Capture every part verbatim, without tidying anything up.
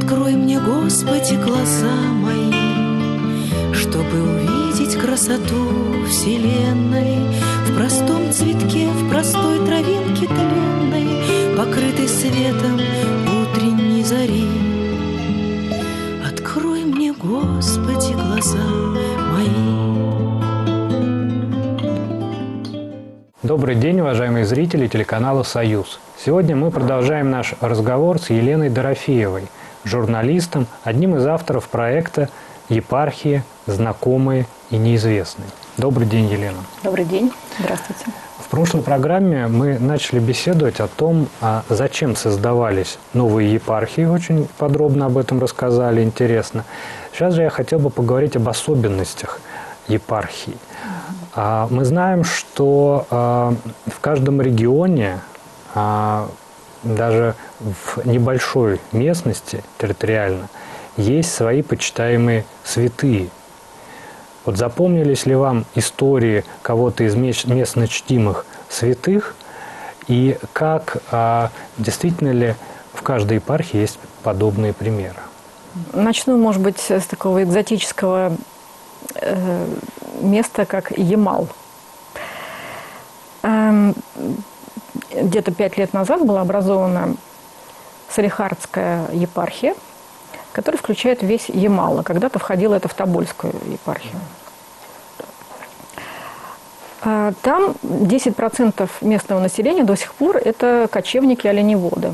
Открой мне, Господи, глаза мои, чтобы увидеть красоту вселенной в простом цветке, в простой травинке тленной, покрытой светом утренней зари. Открой мне, Господи, глаза мои. Добрый день, уважаемые зрители телеканала «Союз». Сегодня мы продолжаем наш разговор с Еленой Дорофеевой, журналистом, одним из авторов проекта «Епархии. Знакомые и неизвестные». Добрый день, Елена. Добрый день. Здравствуйте. В прошлой программе мы начали беседовать о том, а зачем создавались новые епархии. Очень подробно об этом рассказали, интересно. Сейчас же я хотел бы поговорить об особенностях епархии. Мы знаем, что в каждом регионе, даже в небольшой местности территориально, есть свои почитаемые святые. Вот запомнились ли вам истории кого-то из местно чтимых святых, и как действительно ли в каждой епархии есть подобные примеры? Начну, может быть, с такого экзотического э, места, как Ямал. Эм, где-то пять лет назад была образована Салихардская епархия, которая включает весь Ямал. Когда-то входило это в Тобольскую епархию. Там десять процентов местного населения до сих пор это кочевники-оленеводы.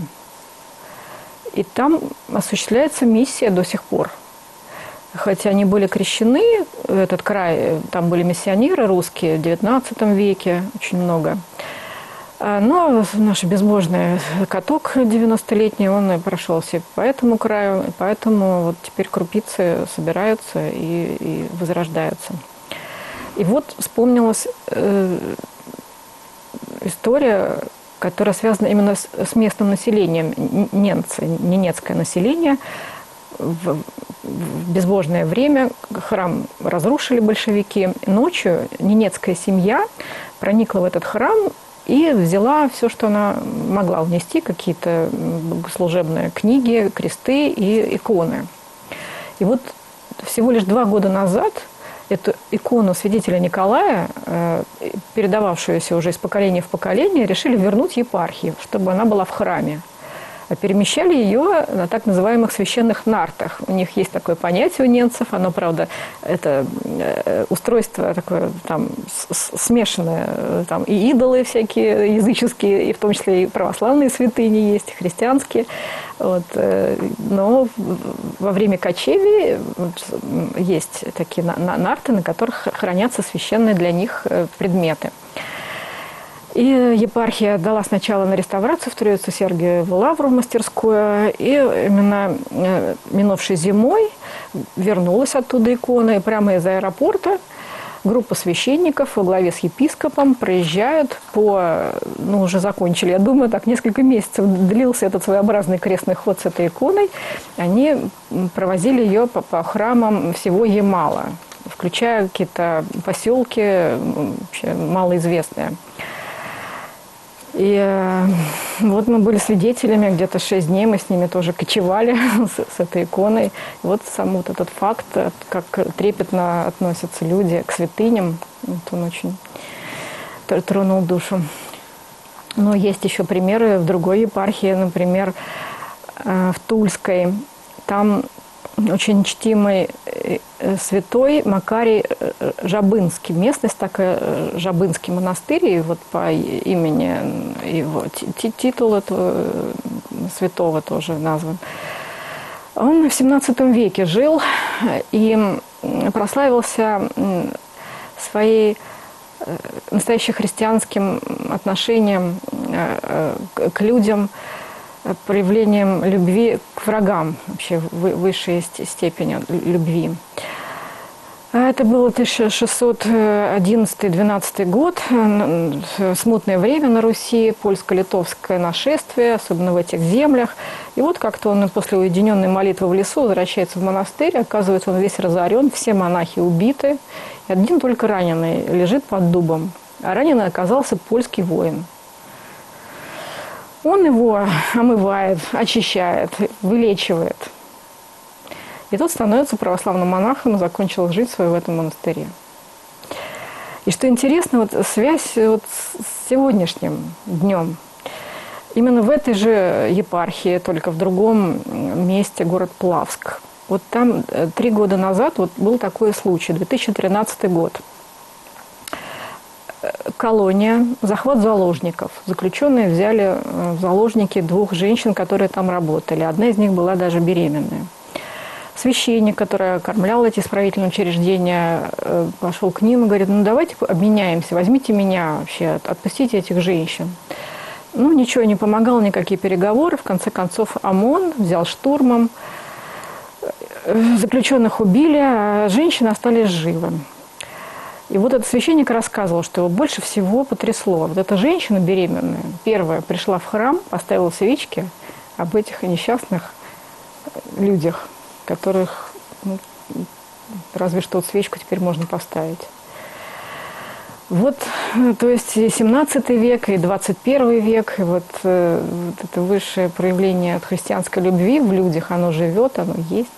И там осуществляется миссия до сих пор. Хотя они были крещены, этот край, там были миссионеры русские в девятнадцатом веке, очень много. Но наш безбожный каток девяностолетний, он прошелся по этому краю, поэтому вот теперь крупицы собираются и, и возрождаются. И вот вспомнилась э, история, которая связана именно с, с местным населением, ненцы, ненецкое население. В, в безбожное время храм разрушили большевики. Ночью ненецкая семья проникла в этот храм и взяла все, что она могла унести, какие-то богослужебные книги, кресты и иконы. И вот всего лишь два года назад эту икону святителя Николая, передававшуюся уже из поколения в поколение, решили вернуть епархии, чтобы она была в храме. А перемещали ее на так называемых священных нартах. У них есть такое понятие у ненцев, оно, правда, это устройство такое там смешанное, там и идолы всякие языческие, и в том числе и православные святыни есть, и христианские. Вот. Но во время кочевий есть такие нарты, на которых хранятся священные для них предметы. И епархия дала сначала на реставрацию в Троицу Сергиеву Лавру в мастерскую, и именно минувшей зимой вернулась оттуда икона, и прямо из аэропорта группа священников во главе с епископом проезжают по, ну уже закончили, я думаю, так несколько месяцев длился этот своеобразный крестный ход с этой иконой, они провозили ее по, по храмам всего Ямала, включая какие-то поселки вообще малоизвестные. И э, вот мы были свидетелями, где-то шесть дней мы с ними тоже кочевали с, с этой иконой. И вот сам вот этот факт, как трепетно относятся люди к святыням, вот он очень тронул душу. Но есть еще примеры в другой епархии, например, э, в Тульской. Там очень чтимый святой Макарий Жабынский. Местность такая, Жабынский монастырь, и вот по имени его титул этого святого тоже назван. Он в семнадцатом веке жил и прославился своей настоящим христианским отношением к людям, проявлением любви к врагам, вообще высшей степени любви. Это был тысяча шестьсот одиннадцатый — двенадцатый год, смутное время на Руси, польско-литовское нашествие, особенно в этих землях. И вот как-то он после уединенной молитвы в лесу возвращается в монастырь, оказывается, он весь разорен, все монахи убиты, и один только раненый лежит под дубом. А раненый оказался польский воин. Он его омывает, очищает, вылечивает. И тот становится православным монахом и закончил жизнь свою в этом монастыре. И что интересно, вот связь вот с сегодняшним днем. Именно в этой же епархии, только в другом месте, город Плавск. Вот там три года назад вот был такой случай, две тысячи тринадцатый год. Колония, захват заложников. Заключенные взяли в заложники двух женщин, которые там работали. Одна из них была даже беременная. Священник, который окормлял эти исправительные учреждения, пошел к ним и говорит: ну давайте обменяемся, возьмите меня вообще, отпустите этих женщин. Ну ничего не помогало, никакие переговоры. В конце концов ОМОН взял штурмом. Заключенных убили, а женщины остались живы. И вот этот священник рассказывал, что его больше всего потрясло. Вот эта женщина беременная, первая, пришла в храм, поставила свечки об этих несчастных людях, которых, ну, разве что вот свечку теперь можно поставить. Вот, то есть и семнадцатый век, и двадцать первый век, и вот, вот это высшее проявление от христианской любви в людях, оно живет, оно есть.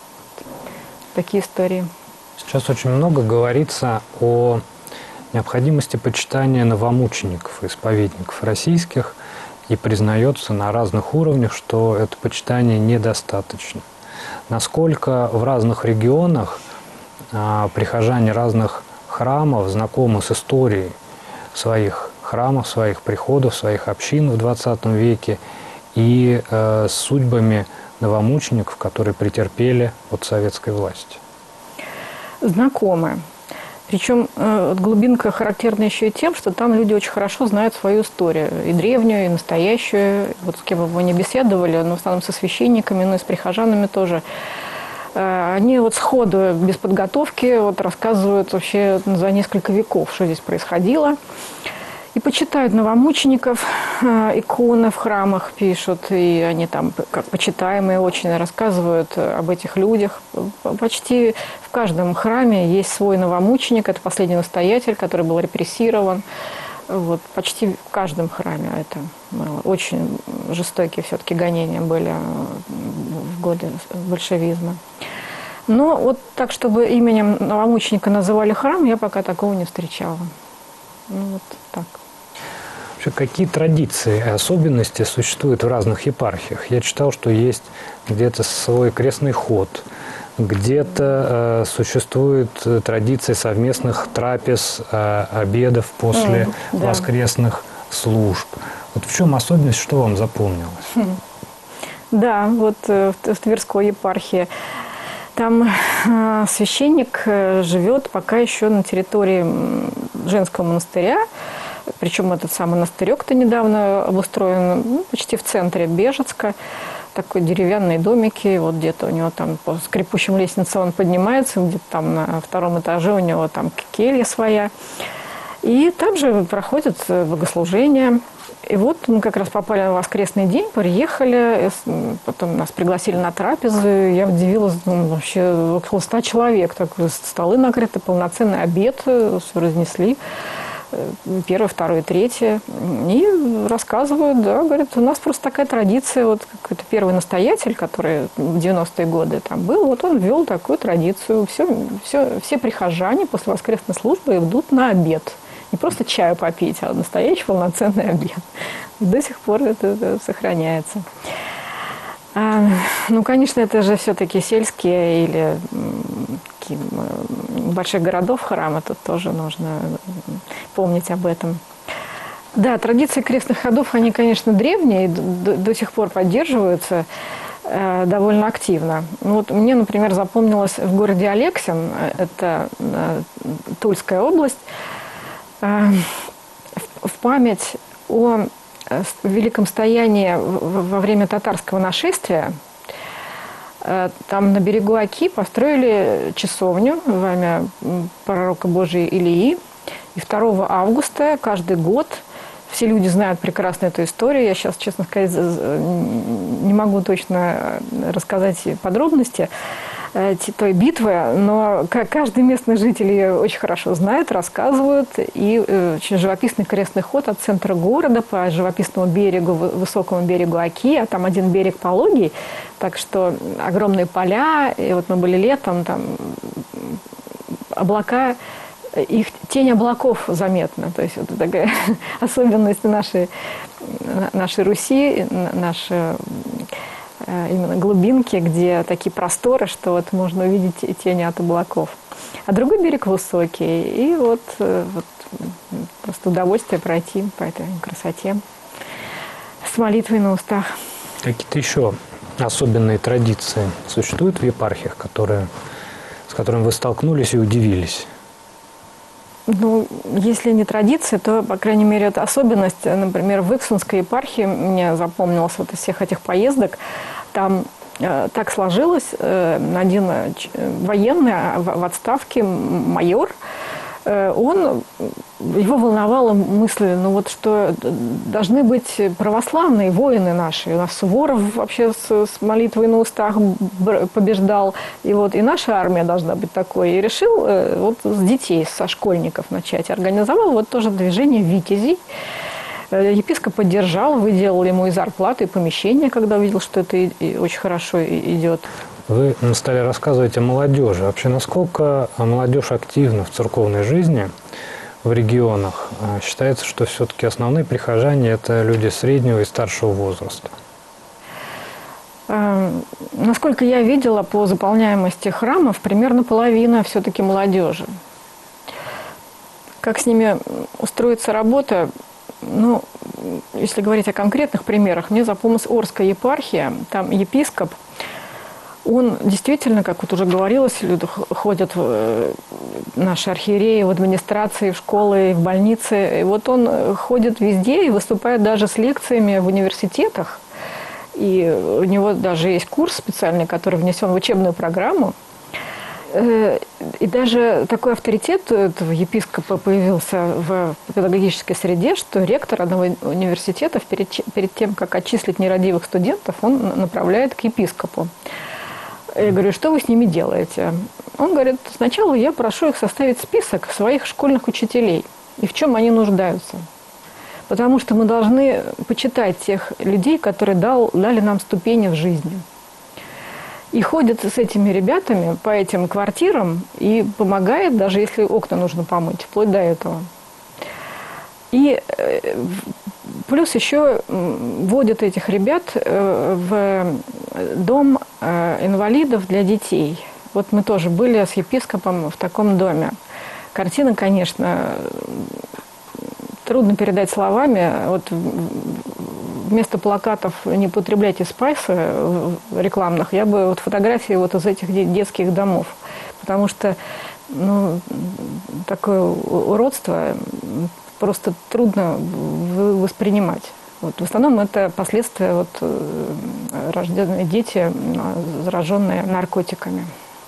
Такие истории. Сейчас очень много говорится о необходимости почитания новомучеников, исповедников российских, и признается на разных уровнях, что это почитание недостаточно. Насколько в разных регионах а, прихожане разных храмов знакомы с историей своих храмов, своих приходов, своих общин в двадцатом веке и э, с судьбами новомучеников, которые претерпели от советской власти? Знакомы. Причем э, глубинка характерна еще и тем, что там люди очень хорошо знают свою историю. И древнюю, и настоящую. Вот с кем бы вы ни беседовали, но в основном со священниками, но и с прихожанами тоже. Э, они вот сходу, без подготовки, вот рассказывают вообще за несколько веков, что здесь происходило. И почитают новомучеников, э, иконы в храмах пишут, и они там, как почитаемые, очень рассказывают об этих людях. Почти в каждом храме есть свой новомученик, это последний настоятель, который был репрессирован. Вот, почти в каждом храме это было. Очень жестокие все-таки гонения были в годы большевизма. Но вот так, чтобы именем новомученика называли храм, я пока такого не встречала. Ну вот так. Какие традиции и особенности существуют в разных епархиях? Я читал, что есть где-то свой крестный ход, где-то э, существует традиция совместных трапез, э, обедов после mm, да. воскресных служб. Вот в чем особенность, что вам запомнилось? Да, вот в, в Тверской епархии. Там э, священник живет пока еще на территории женского монастыря. Причем этот самый монастырек-то недавно обустроен, ну, почти в центре Бежецка. Такой деревянные домики, вот где-то у него там по скрипучим лестницам он поднимается, где-то там на втором этаже у него там келья своя. И там же проходят богослужения. И вот мы как раз попали на воскресный день, приехали, потом нас пригласили на трапезу. Я удивилась, ну, вообще около ста человек, так, столы накрыты, полноценный обед, все разнесли. Первое, второе, третье. И рассказывают, да, говорят, у нас просто такая традиция, вот какой-то первый настоятель, который в девяностые годы там был, вот он ввел такую традицию. Все, все, все прихожане после воскресной службы идут на обед. Не просто чаю попить, а настоящий полноценный обед. И до сих пор это, это сохраняется. А, ну, конечно, это же все-таки сельские или больших городов храмы, тут тоже нужно помнить об этом. Да, традиции крестных ходов, они, конечно, древние, и до, до сих пор поддерживаются э, довольно активно. Ну, вот мне, например, запомнилось в городе Алексин, это э, Тульская область, э, в, в память о великом стоянии во время татарского нашествия. Там на берегу Оки построили часовню во имя пророка Божия Илии. И второго августа каждый год, все люди знают прекрасно эту историю, я сейчас, честно сказать, не могу точно рассказать подробности, той битвы, но каждый местный житель ее очень хорошо знает, рассказывают. И очень живописный крестный ход от центра города по живописному берегу, высокому берегу Оки, а там один берег пологий, так что огромные поля. И вот мы были летом, там облака, их тень облаков заметна. То есть это такая особенность нашей, нашей Руси, нашей именно глубинки, где такие просторы, что вот можно увидеть тени от облаков. А другой берег высокий. И вот, вот просто удовольствие пройти по этой красоте с молитвой на устах. Какие-то еще особенные традиции существуют в епархиях, которые, с которыми вы столкнулись и удивились? Ну, если не традиция, то, по крайней мере, это особенность. Например, в Иксунской епархии мне запомнилось вот из всех этих поездок. Там э, так сложилось, э, один военный в, в отставке, майор, э, он, его волновала мысль, ну вот что должны быть православные воины наши. У нас Суворов вообще с, с молитвой на устах побеждал. И вот и наша армия должна быть такой. И решил э, вот с детей, со школьников начать. Организовал вот тоже движение «Витязей». Епископ поддержал, выделал ему и зарплату, и помещение, когда увидел, что это и, и очень хорошо идет. Вы стали рассказывать о молодежи. Вообще, насколько молодежь активна в церковной жизни в регионах? Считается, что все-таки основные прихожане – это люди среднего и старшего возраста. Насколько я видела, по заполняемости храмов примерно половина все-таки молодежи. Как с ними устроится работа? Ну, если говорить о конкретных примерах, мне запомнилась Орская епархия. Там епископ, он действительно, как вот уже говорилось, люди ходят, в, наши архиереи, в администрации, в школы, в больницы. И вот он ходит везде и выступает даже с лекциями в университетах. И у него даже есть курс специальный, который внесен в учебную программу. И даже такой авторитет этого епископа появился в педагогической среде, что ректор одного университета перед, перед тем, как отчислить нерадивых студентов, он направляет к епископу. Я говорю, что вы с ними делаете? Он говорит, сначала я прошу их составить список своих школьных учителей и в чем они нуждаются. Потому что мы должны почитать тех людей, которые дал, дали нам ступени в жизни. И ходит с этими ребятами по этим квартирам и помогает, даже если окна нужно помыть, вплоть до этого. И плюс еще водят этих ребят в дом инвалидов для детей. Вот мы тоже были с епископом в таком доме. Картина, конечно, трудно передать словами. Вот вместо плакатов «Не потребляйте спайсы» рекламных, я бы вот фотографии вот из этих детских домов. Потому что ну, такое уродство просто трудно воспринимать. Вот, в основном это последствия вот, рожденные дети, зараженные наркотиками.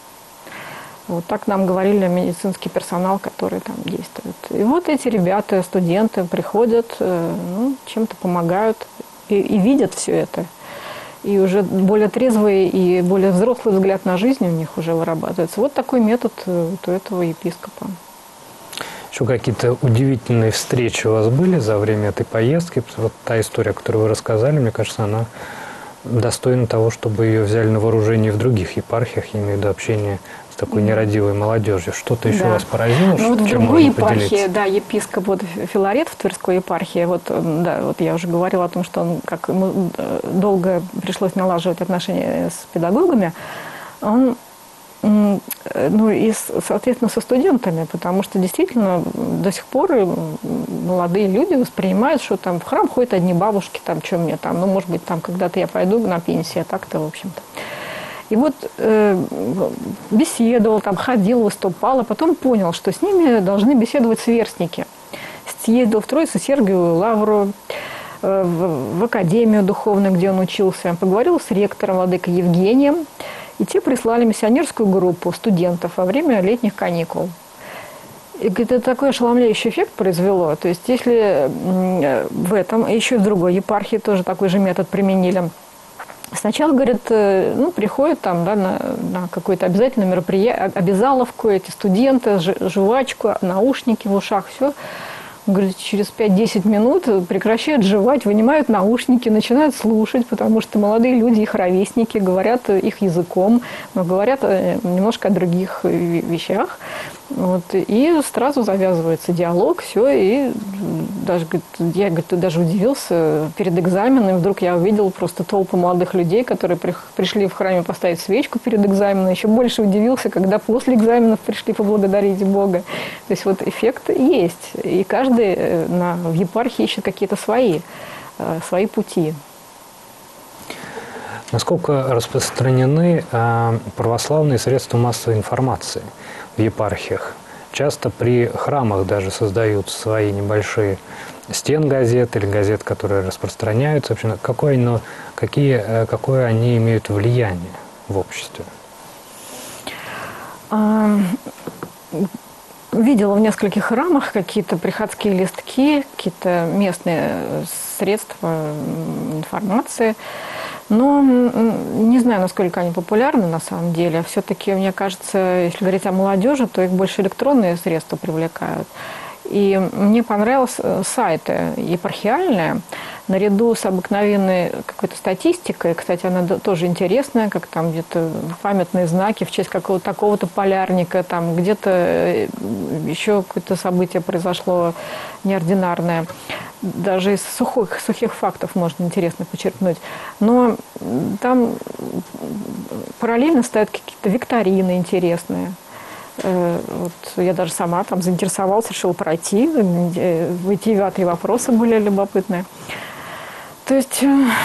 Вот так нам говорили медицинский персонал, который там действует. И вот эти ребята, студенты приходят, ну, чем-то помогают и, и видят все это. И уже более трезвый и более взрослый взгляд на жизнь у них уже вырабатывается. Вот такой метод у этого епископа. Еще какие-то удивительные встречи у вас были за время этой поездки? Вот та история, которую вы рассказали, мне кажется, она достойна того, чтобы ее взяли на вооружение в других епархиях, я имею в виду общение с такой нерадивой молодежью. Что-то еще да. вас поразило? Ну, вот в чем другой можно епархии, поделиться? да, епископ вот, Филарет в Тверской епархии, вот, да, вот я уже говорила о том, что он, как ему долго пришлось налаживать отношения с педагогами, он, ну, и, соответственно, со студентами, потому что действительно до сих пор молодые люди воспринимают, что там в храм ходят одни бабушки, там, что мне там, ну, может быть, там когда-то я пойду на пенсию, а так-то, в общем-то. И вот э, беседовал, там, ходил, выступал, а потом понял, что с ними должны беседовать сверстники. Съездил в Троице-Сергиевую лавру, э, в, в академию духовную, где он учился, поговорил с ректором, владыкой Евгением, и те прислали миссионерскую группу студентов во время летних каникул. И это такой ошеломляющий эффект произвело. То есть если в этом, еще и в другой епархии тоже такой же метод применили, Сначала, говорит, ну, приходят там, да, на, на какое-то обязательное мероприятие, обязаловку, эти студенты, жвачку, наушники в ушах, все. Говорит, через пять-десять минут прекращают жевать, вынимают наушники, начинают слушать, потому что молодые люди, их ровесники, говорят их языком, но говорят немножко о других вещах. Вот, и сразу завязывается диалог, все, и даже, говорит, я, говорит, даже удивился перед экзаменом, вдруг я увидел просто толпу молодых людей, которые при, пришли в храме поставить свечку перед экзаменом, еще больше удивился, когда после экзаменов пришли поблагодарить Бога. То есть вот эффект есть, и каждый на, в епархии ищет какие-то свои, свои пути. Насколько распространены э, православные средства массовой информации в епархиях? Часто при храмах даже создают свои небольшие стенгазеты или газеты, которые распространяются. Вообще, какое, но, какие, какое они имеют влияние в обществе? Видела в нескольких храмах какие-то приходские листки, какие-то местные средства информации. Но не знаю, насколько они популярны на самом деле. Все-таки, мне кажется, если говорить о молодежи, то их больше электронные средства привлекают. И мне понравились сайты епархиальные, наряду с обыкновенной какой-то статистикой. Кстати, она тоже интересная, как там где-то памятные знаки в честь какого-то такого-то полярника, там где-то еще какое-то событие произошло неординарное. Даже из сухих, сухих фактов можно интересно почерпнуть. Но там параллельно стоят какие-то викторины интересные. Вот я даже сама там заинтересовалась, решила пройти. Витиеватые вопросы были любопытные. То есть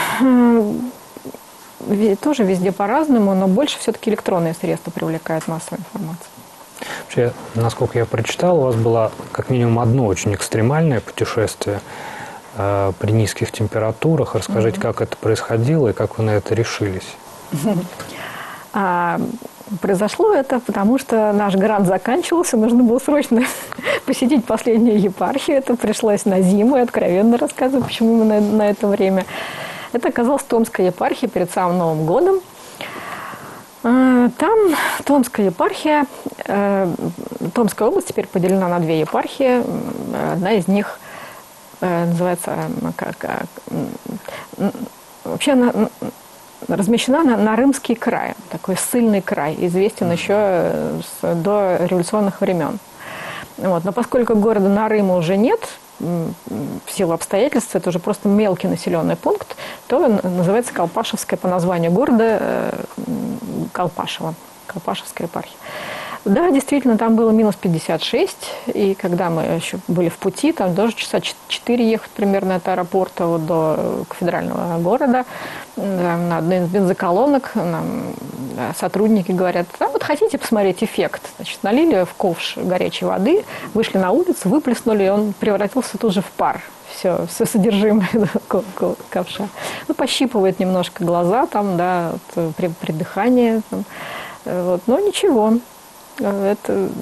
тоже везде по-разному, но больше все-таки электронные средства привлекают массовую информацию. Вообще, насколько я прочитал, у вас было как минимум одно очень экстремальное путешествие э, при низких температурах. Расскажите, mm-hmm. как это происходило и как вы на это решились? А, произошло это, потому что наш грант заканчивался, нужно было срочно посетить последнюю епархию. Это пришлось на зиму, и откровенно рассказываю, почему именно на это время. Это оказалась Томская епархия перед самым Новым годом. Там Томская епархия, Томская область теперь поделена на две епархии. Одна из них называется, как, вообще она размещена на, на Рымский край, такой ссыльный край, известен еще с, до революционных времен. Вот. Но поскольку города Нарыма уже нет, в силу обстоятельств, это уже просто мелкий населенный пункт, то называется Колпашевская по названию города Колпашево, Колпашевская епархия. Да, действительно, там было минус пятьдесят шесть, и когда мы еще были в пути, там даже часа четыре ехать примерно от аэропорта вот до кафедрального города, на одной из бензоколонок нам сотрудники говорят: а вот хотите посмотреть эффект? Значит, налили в ковш горячей воды, вышли на улицу, выплеснули, и он превратился тут же в пар. Все, все содержимое ковша. Ну, пощипывает немножко глаза там, да, вот, при, при дыхании. Там, вот, но ничего. Это...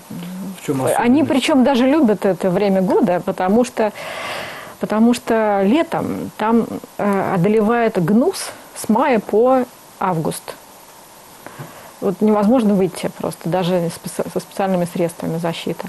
Они причем даже любят это время года, потому что, потому что летом там э, одолевает гнус с мая по август. Вот невозможно выйти просто, даже со специальными средствами защиты.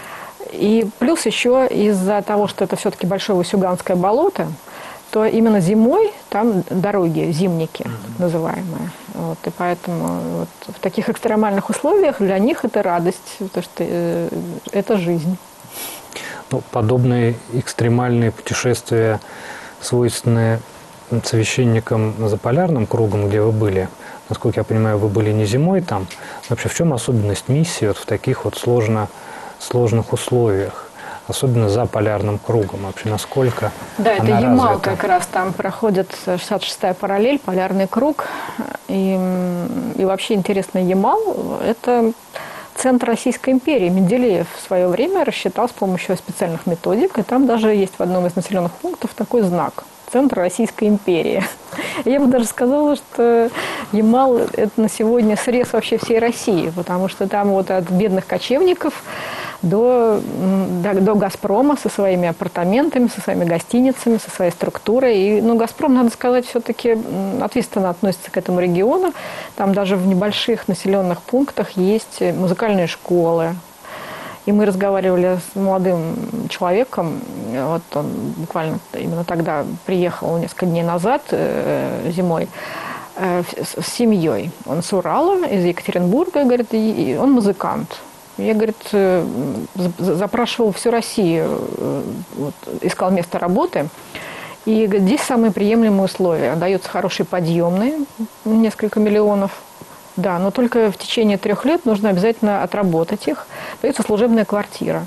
И плюс еще из-за того, что это все-таки большое Васюганское болото, то именно зимой там дороги, зимники mm-hmm. называемые. Вот, и поэтому вот, в таких экстремальных условиях для них это радость, потому что э, это жизнь. Ну, подобные экстремальные путешествия, свойственные священникам за полярным кругом, где вы были, насколько я понимаю, вы были не зимой там. Вообще, в чем особенность миссии вот в таких вот сложно, сложных условиях? Особенно за полярным кругом. Вообще, насколько Да, это она Ямал развита? Как раз там проходит шестьдесят шестая параллель, полярный круг. И, и вообще интересно, Ямал – это центр Российской империи. Менделеев в свое время рассчитал с помощью специальных методик, и там даже есть в одном из населенных пунктов такой знак – центр Российской империи. Я бы даже сказала, что Ямал – это на сегодня срез вообще всей России, потому что там вот от бедных кочевников до, до, до «Газпрома» со своими апартаментами, со своими гостиницами, со своей структурой. И, ну, «Газпром», надо сказать, все-таки ответственно относится к этому региону. Там даже в небольших населенных пунктах есть музыкальные школы. И мы разговаривали с молодым человеком, вот он буквально именно тогда приехал несколько дней назад, э, зимой, э, с, с семьей. Он с Урала, из Екатеринбурга, говорит, и, и он музыкант. Я, говорит, э, запрашивал всю Россию, э, вот, искал место работы. И говорит, здесь самые приемлемые условия. Даются хорошие подъемные, несколько миллионов. Да, но только в течение трех лет нужно обязательно отработать их. Дается служебная квартира.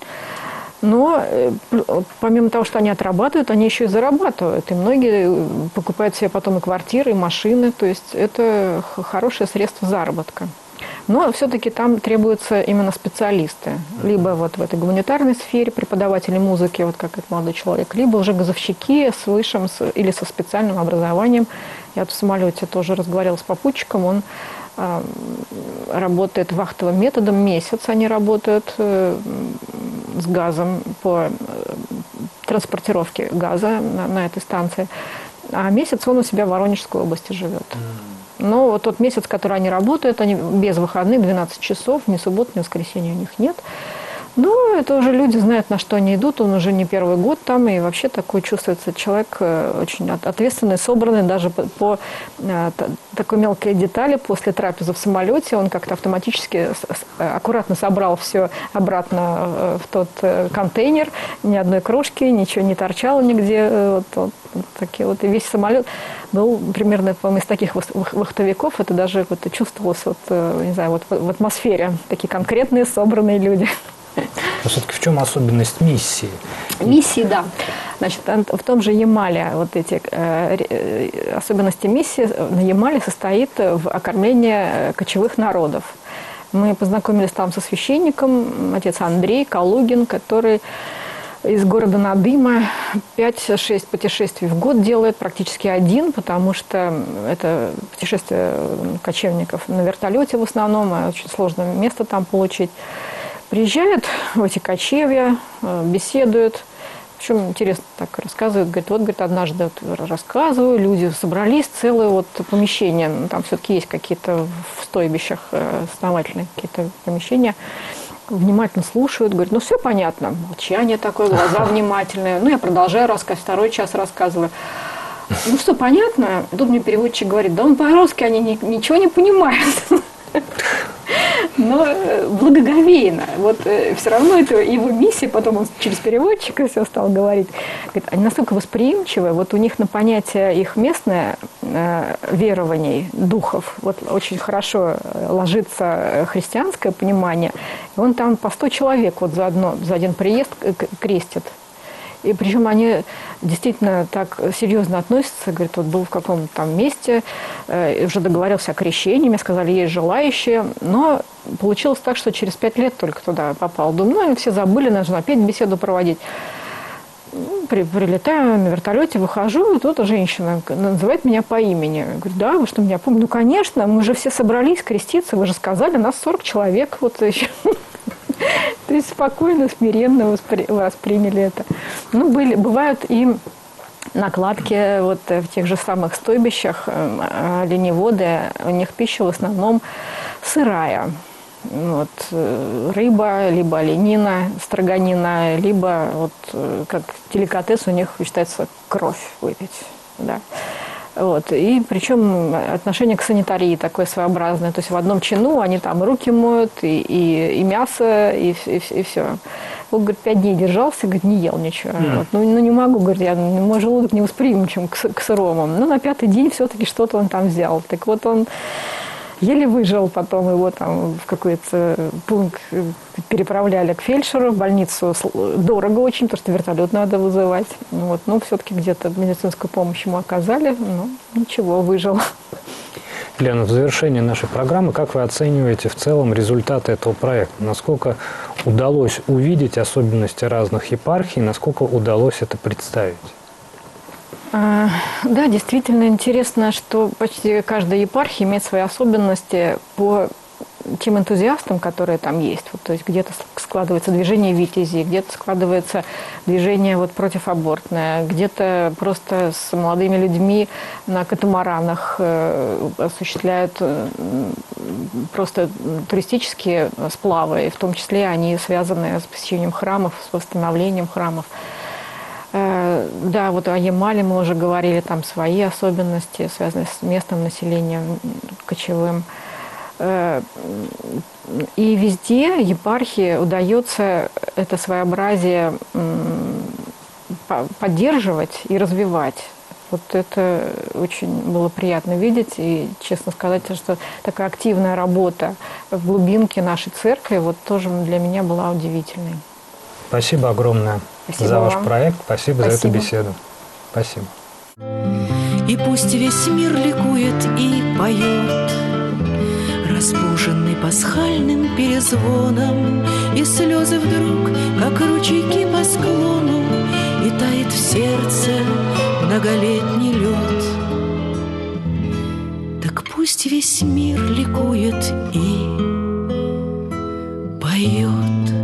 Но помимо того, что они отрабатывают, они еще и зарабатывают. И многие покупают себе потом и квартиры, и машины. То есть это хорошее средство заработка. Но все-таки там требуются именно специалисты. Либо вот в этой гуманитарной сфере преподаватели музыки, вот как этот молодой человек, либо уже газовщики с высшим или со специальным образованием. Я в самолете тоже разговаривала с попутчиком, он э, работает вахтовым методом, месяц они работают э, с газом по э, транспортировке газа на, на этой станции, а месяц он у себя в Воронежской области живет. Но вот тот месяц, который они работают, они без выходных, двенадцать часов, ни суббот, ни воскресенья у них нет. Ну, это уже люди знают, на что они идут, он уже не первый год там, и вообще такой чувствуется человек очень ответственный, собранный, даже по, по такой мелкой детали, после трапезы в самолете он как-то автоматически аккуратно собрал все обратно в тот контейнер, ни одной крошки, ничего не торчало нигде, вот, вот, вот такие вот, и весь самолет был примерно, по-моему, из таких вахтовиков, это даже вот, чувствовалось, вот, не знаю, вот в атмосфере, такие конкретные, собранные люди. Но все-таки в чем особенность миссии? Миссии, да. Значит, в том же Ямале вот эти э, особенности миссии на Ямале состоит в окормлении кочевых народов. Мы познакомились там со священником, отец Андрей Калугин, который из города Надыма пять-шесть путешествий в год делает практически один, потому что это путешествие кочевников на вертолете в основном, очень сложно место там получить. Приезжают в эти кочевья, беседуют. Причем интересно так рассказывают. Говорит, вот, говорит, однажды вот рассказываю, люди собрались, целое вот помещение. Там все-таки есть какие-то в стойбищах основательные какие-то помещения. Внимательно слушают. Говорит, ну все понятно. Молчание такое, глаза внимательные. Ну я продолжаю рассказ, второй час рассказываю. Ну что, понятно? Тут мне переводчик говорит, да он по-русски, они ни, ничего не понимают. Но благоговейно. Вот э, все равно это его миссия, потом он через переводчика все стал говорить. Говорит, они настолько восприимчивы, вот у них на понятие их местное э, верований, духов, вот очень хорошо ложится христианское понимание. И он там по сто человек вот за, одно, за один приезд крестит. И причем они действительно так серьезно относятся. Говорит, вот был в каком-то там месте, э, уже договорился о крещении, мне сказали, есть желающие. Но получилось так, что через пять лет только туда попал. Думаю, ну, все забыли, нужно опять беседу проводить. При, прилетаю на вертолете, выхожу, и тут женщина называет меня по имени. Говорю, да, вы что, меня помните? Ну, конечно, мы же все собрались креститься, вы же сказали, нас сорок человек. Вот еще. То есть спокойно, смиренно воспри... восприняли это. Ну, были, бывают и накладки вот в тех же самых стойбищах, оленеводы, у них пища в основном сырая. Вот, рыба, либо оленина, строганина, либо вот, как деликатес у них считается кровь выпить. Да. Вот. И причем отношение к санитарии такое своеобразное. То есть в одном чину они там руки моют, и, и, и мясо, и, и, и все. Он, говорит, пять дней держался, говорит, не ел ничего. Mm. Вот. Ну, ну не могу, говорит, я, мой желудок не восприимчив к, к сырому. Ну на пятый день все-таки что-то он там взял. Так вот он еле выжил, потом его там в какой-то пункт переправляли к фельдшеру, в больницу дорого очень, потому что вертолет надо вызывать. Вот. Ну, все-таки где-то медицинскую помощь ему оказали, но ничего, выжил. Лена, в завершение нашей программы, как вы оцениваете в целом результаты этого проекта? Насколько удалось увидеть особенности разных епархий, насколько удалось это представить? Да, действительно интересно, что почти каждая епархия имеет свои особенности по тем энтузиастам, которые там есть. Вот, то есть где-то складывается движение витязей, где-то складывается движение вот противоабортное, где-то просто с молодыми людьми на катамаранах э, осуществляют э, просто туристические сплавы, и в том числе они связаны с посещением храмов, с восстановлением храмов. Э, да, вот о Ямале мы уже говорили, там свои особенности, связанные с местным населением кочевым. И везде епархии удается это своеобразие поддерживать и развивать. Вот это очень было приятно видеть. И, честно сказать, что такая активная работа в глубинке нашей церкви вот тоже для меня была удивительной. Спасибо огромное Спасибо за ваш вам. проект. Спасибо, Спасибо за эту беседу. Спасибо. И пусть весь мир ликует и поет, разбуженный пасхальным перезвоном, и слезы вдруг, как ручейки по склону, и тает в сердце многолетний лед. Так пусть весь мир ликует и поет.